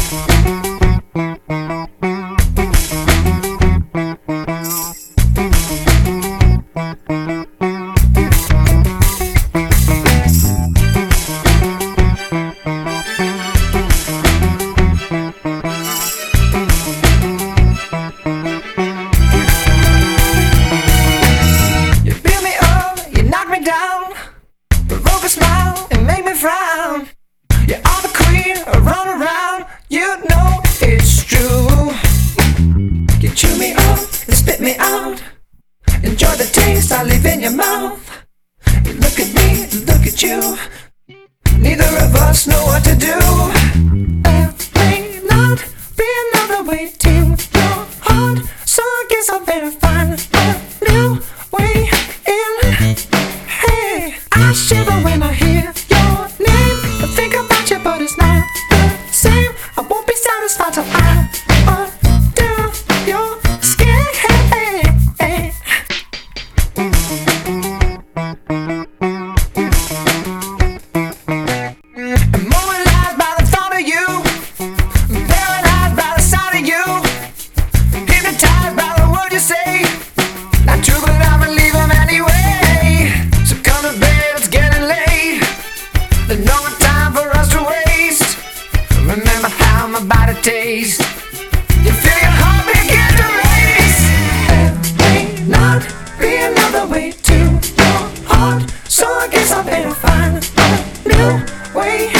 You are the queen, run around, you know it's true. You chew me up and spit me out. Enjoy the taste I leave in your mouth. You look at me, look at you. Neither of us know what to do. There may not be another way to your heart, so I guess I better find a new way in. Hey, I shiver when I hear your name. I think about you, but it's not the same. I won't be satisfied till I undo your skin. I'm more alive by the thought of you, paralyzed by the sight of you, hypnotized by the words you say. Not true, but I believe them anyway. So come to bed, it's getting late. There's no more time for us to waste. Remember how my body tastes. You feel your heart begin to race. There may not be another way to your heart, so I guess I better find a new way.